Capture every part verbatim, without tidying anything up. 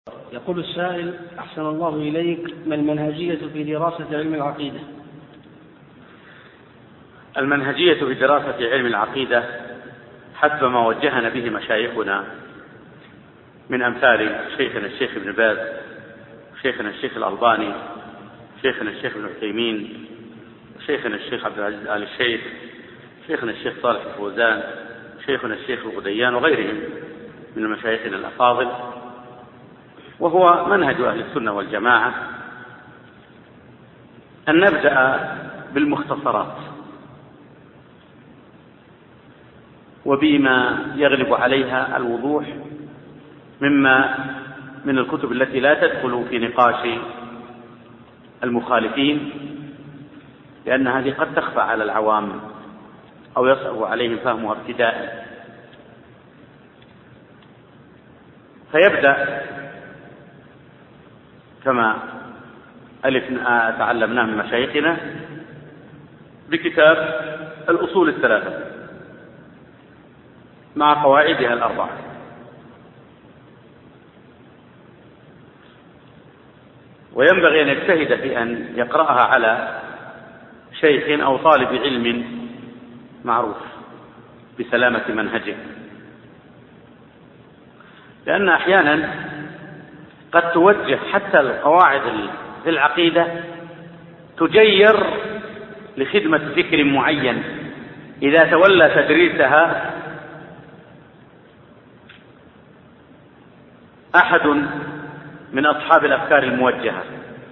يقول السائل: أحسن الله إليك، ما المنهجية في دراسة علم العقيدة؟ المنهجية في دراسة علم العقيدة حسب ما وجهنا به مشايخنا من أمثال شيخنا الشيخ ابن باز، شيخنا الشيخ الألباني، شيخنا الشيخ ابن عثيمين، شيخنا الشيخ عبد العزيز آل الشيخ، شيخنا الشيخ صالح الفوزان، شيخنا الشيخ الغديان وغيرهم من مشايخنا الأفاضل، وهو منهج أهل السنة والجماعة أن نبدأ بالمختصرات وبما يغلب عليها الوضوح مما من الكتب التي لا تدخل في نقاش المخالفين، لأن هذه قد تخفى على العوام أو يصعب عليهم فهمها ابتداء. فيبدأ كما ألفنا تعلمناه من مشايخنا بكتاب الأصول الثلاثة مع قواعدها الأربعة، وينبغي أن يجتهد في أن يقرأها على شيخ أو طالب علم معروف بسلامة منهجه، لأن أحيانا قد توجه حتى القواعد في العقيدة تجير لخدمة فكر معين إذا تولى تدريسها أحد من أصحاب الأفكار الموجهة.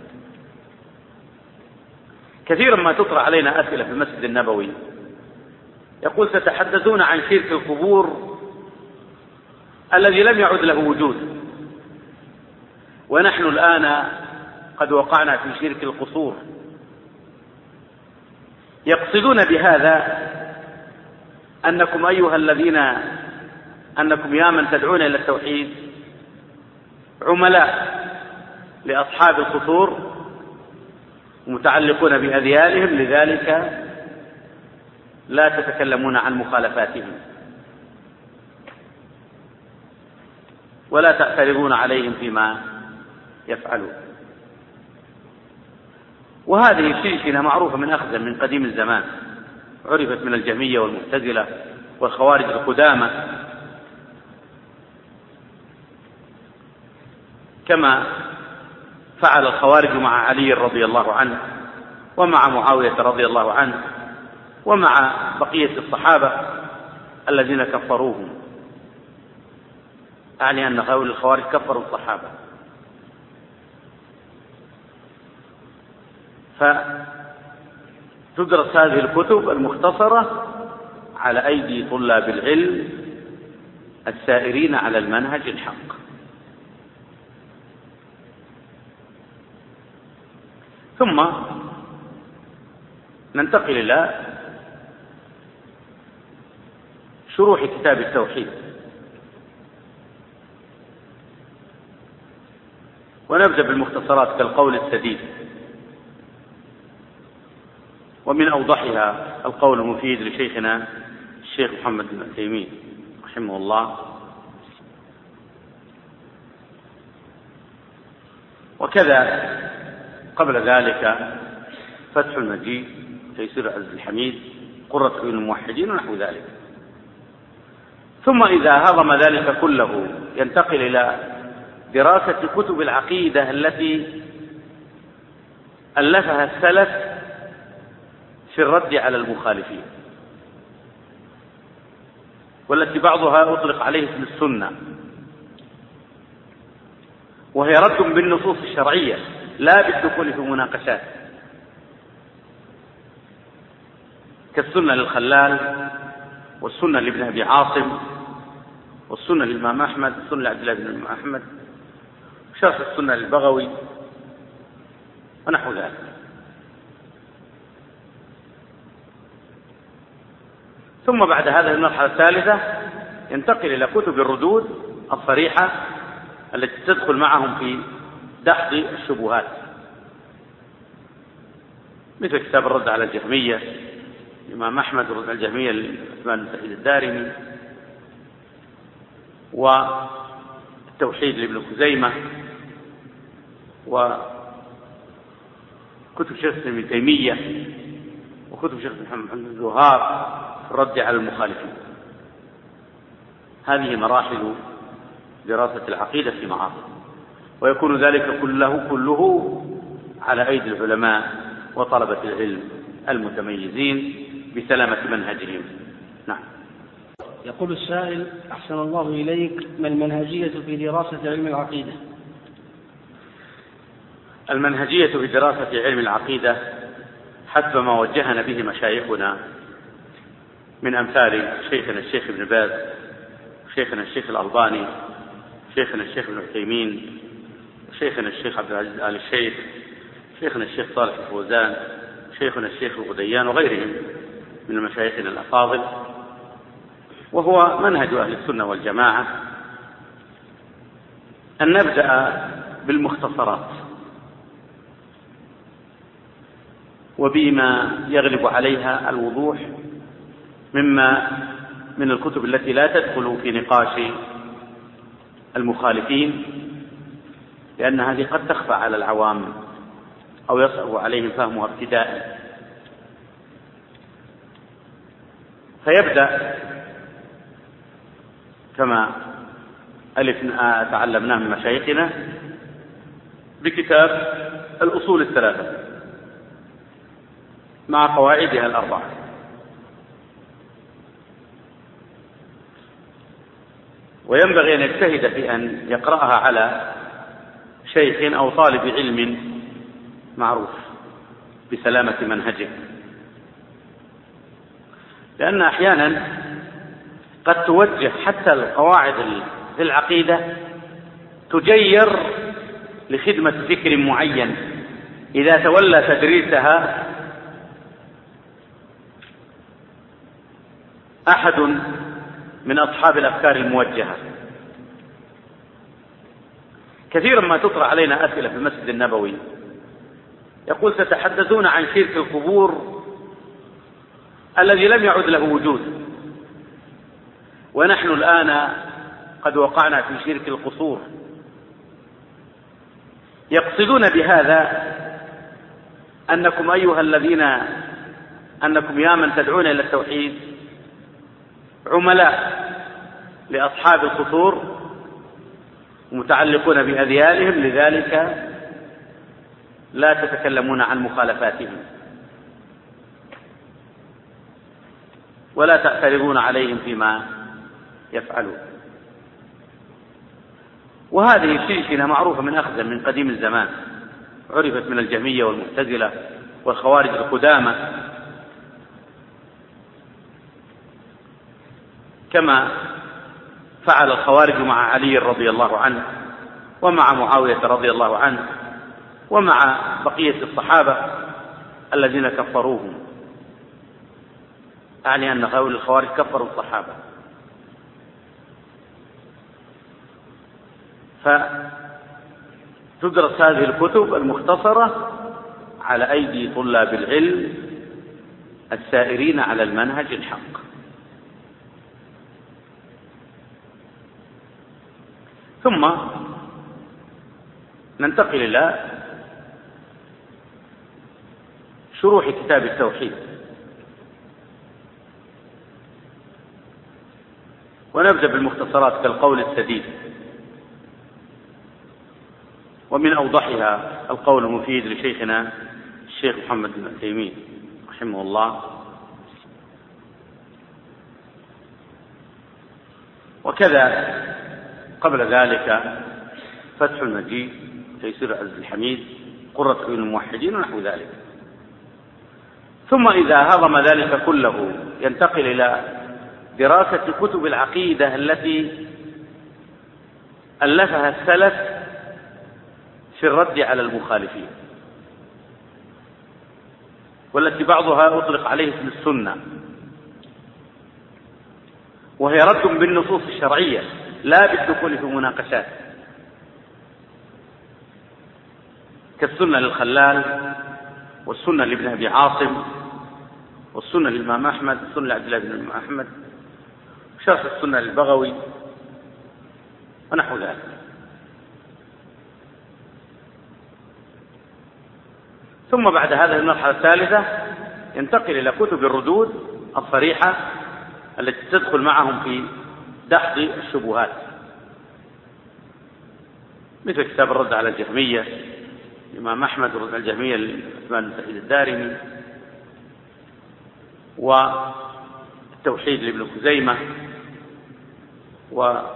كثيرا ما تطرح علينا أسئلة في المسجد النبوي، يقول: ستحدثون عن شرك القبور الذي لم يعد له وجود، ونحن الآن قد وقعنا في شرك القصور. يقصدون بهذا أنكم أيها الذين أنكم يا من تدعون إلى التوحيد عملاء لأصحاب القصور متعلقون بأذيالهم، لذلك لا تتكلمون عن مخالفاتهم ولا تعترضون عليهم فيما يفعلون. وهذه شيشنة معروفة من أخزم من قديم الزمان، عرفت من الجهمية والمعتزلة والخوارج القدامى، كما فعل الخوارج مع علي رضي الله عنه ومع معاوية رضي الله عنه ومع بقية الصحابة الذين كفروهم، يعني أن الخوارج كفروا الصحابة. فتدرس هذه الكتب المختصرة على أيدي طلاب العلم السائرين على المنهج الحق. ثم ننتقل إلى شروح كتاب التوحيد، ونبدأ بالمختصرات كالقول السديد، ومن أوضحها القول المفيد لشيخنا الشيخ محمد بن عثيمين رحمه الله. وكذا قبل ذلك فتح المجيد، تيسير عز الحميد، قرة عيون الموحدين ونحو ذلك. ثم إذا هضم ذلك كله ينتقل إلى دراسة كتب العقيدة التي ألفها السلف في الرد على المخالفين، والتي بعضها أطلق عليه اسم السنة، وهي رد بالنصوص الشرعية لا بالدخول في مناقشات، كالسنة للخلال، والسنة لابن أبي عاصم، والسنة للإمام أحمد، السنة لعبد الله بن الإمام أحمد، شرح السنة للبغوي ونحو ذلك. ثم بعد هذه المرحلة الثالثة ينتقل إلى كتب الردود الصريحة التي تدخل معهم في دحض الشبهات، مثل كتاب الرد على الجهمية الإمام أحمد، الرد على الجهمية لعثمان بن سعيد الدارمي، والتوحيد لابن خزيمة، وكتب شيخ ابن تيمية وكتب شيخ محمد بن الوهاب في الرد على المخالفين. هذه مراحل دراسة العقيدة في معاصر، ويكون ذلك كله كله على أيدي العلماء وطلبة العلم المتميزين بسلامة منهجهم. نعم. يقول السائل: أحسن الله إليك، ما المنهجية في دراسة علم العقيدة؟ المنهجية في دراسة علم العقيدة حسب ما وجهنا به مشايخنا من أمثال شيخنا الشيخ ابن باز، شيخنا الشيخ الألباني، شيخنا الشيخ ابن عثيمين، شيخنا الشيخ عبد العزيز آل الشيخ، شيخنا الشيخ صالح الفوزان، شيخنا الشيخ الغديان وغيرهم من مشايخنا الأفاضل، وهو منهج أهل السنة والجماعة أن نبدأ بالمختصرات وبما يغلب عليها الوضوح مما من الكتب التي لا تدخل في نقاش المخالفين، لأن هذه قد تخفى على العوام أو يصعب عليهم فهمها ابتداء. فيبدأ كما ألفنا تعلمناه من مشايخنا بكتاب الأصول الثلاثة مع قواعدها الأربعة، وينبغي أن يجتهد في أن يقرأها على شيخ أو طالب علم معروف بسلامة منهجه، لأن أحيانا قد توجه حتى القواعد في العقيدة تجير لخدمة فكر معين إذا تولى تدريسها أحد من أصحاب الأفكار الموجهة. كثيرا ما تطرح علينا أسئلة في المسجد النبوي، يقول: تتحدثون عن شرك القبور الذي لم يعد له وجود، ونحن الآن قد وقعنا في شرك القصور. يقصدون بهذا أنكم أيها الذين أنكم يا من تدعون إلى التوحيد عملاء لأصحاب القصور متعلقون بأذيالهم، لذلك لا تتكلمون عن مخالفاتهم ولا تعترضون عليهم فيما يفعلون. وهذه الشركة معروفة من أخذ من قديم الزمان، عرفت من الجهمية والمعتزلة والخوارج القدامى، كما فعل الخوارج مع علي رضي الله عنه ومع معاوية رضي الله عنه ومع بقية الصحابة الذين كفروهم، يعني أن الخوارج كفروا الصحابة. فتدرس هذه الكتب المختصرة على أيدي طلاب العلم السائرين على المنهج الحق. ثم ننتقل إلى شروح كتاب التوحيد، ونبدأ بالمختصرات كالقول السديد، ومن أوضحها القول المفيد لشيخنا الشيخ محمد بن عثيمين رحمه الله، وكذا قبل ذلك فتح المجيد، تيسير عز الحميد، قرة عيون الموحدين ونحو ذلك. ثم إذا هضم ذلك كله ينتقل إلى دراسة كتب العقيدة التي ألفها السلف في الرد على المخالفين، والتي بعضها أطلق عليه اسم السنة، وهي رد بالنصوص الشرعية لا بالدخول في مناقشات، كالسنة للخلال، والسنة لابن أبي عاصم، والسنة للإمام أحمد، السنة لعبد الله بن الإمام أحمد، شرح السنة للبغوي ونحو ذلك. ثم بعد هذا المرحلة الثالثة ينتقل إلى كتب الردود الصريحة التي تدخل معهم في دحض الشبهات، مثل كتاب الرد على الجهمية الإمام أحمد، الرد على الجهمية لعثمان بن سعيد الدارمي، والتوحيد لابن خزيمة، وكتب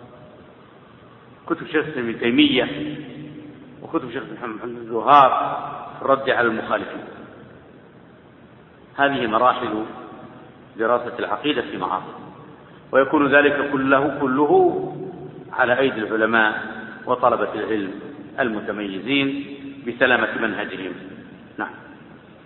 شيخ ابن تيمية، وكتب شيخ محمد بن الوهاب في الرد على المخالفين. هذه مراحل دراسة العقيدة في معاصر، ويكون ذلك كله كله على أيدي العلماء وطلبة العلم المتميزين بسلامة منهجهم. نعم.